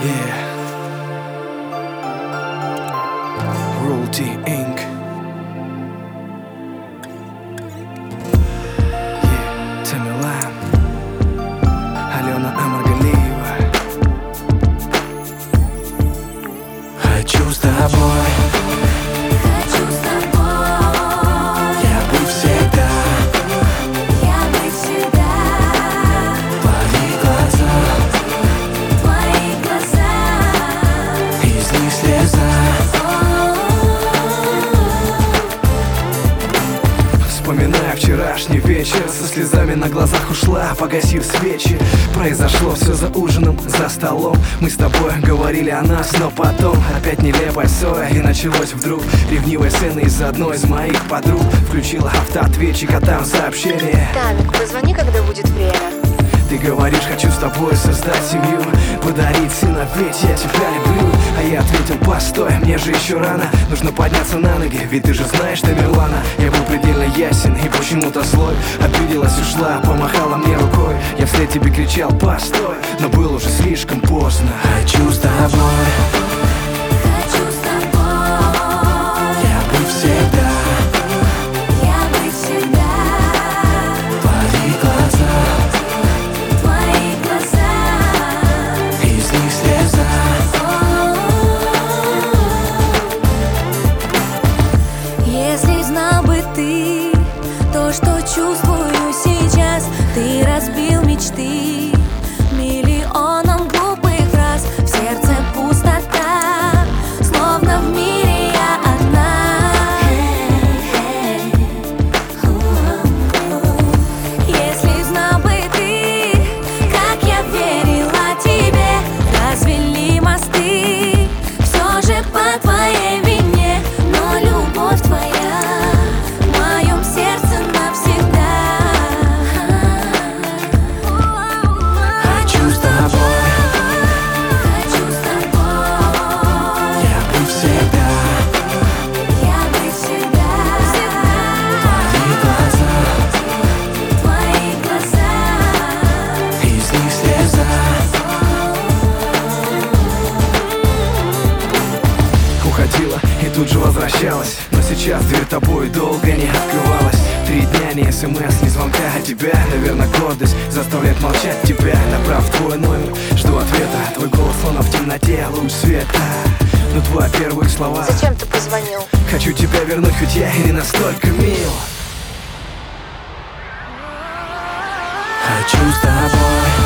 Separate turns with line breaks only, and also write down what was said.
Yeah. Royalty Inc. Yeah. Тамилан, Алена Амаргалиева. Хочу с тобой. Вспоминая вчерашний вечер, со слезами на глазах ушла, погасив свечи. Произошло все за ужином, за столом. Мы с тобой говорили о нас, но потом опять нелепая ссора. И началось вдруг ревнивая сцена из одной из моих подруг. Включила автоответчик, а там сообщение:
Тамик, позвони, когда будет время.
Ты говоришь, хочу с тобой создать семью, подарить сына, ведь я тебя люблю. А я ответил, постой, мне же еще рано, нужно подняться на ноги, ведь ты же знаешь Тамерлана. Я был предельно ясен и почему-то злой. Обиделась, ушла, помахала мне рукой. Я вслед тебе кричал, постой, но было уже слишком поздно. Хочу с тобой.
Если знал бы ты то, что чувствую сейчас, ты разбил мечты миллионом глупых фраз. В сердце пустота, словно в мире я одна. Если знал бы ты, как я верила тебе, развели мосты, все же по твоей вине. Но любовь твоя в моем сердце навсегда.
Хочу с тобой.
Хочу с тобой.
Я буду всегда.
Я быть всегда.
Твои глаза,
Твои глаза.
из них слеза. Уходила и тут же возвращалась, но сейчас дверь тобой долго не открывалась. 3 дня ни смс, ни звонка от тебя. Наверное, гордость заставляет молчать тебя. Набрав твой номер, жду ответа. Твой голос словно в темноте, луч света. Но твои первые слова:
Зачем ты позвонил?
хочу тебя вернуть, хоть я и не настолько мил. Хочу с тобой.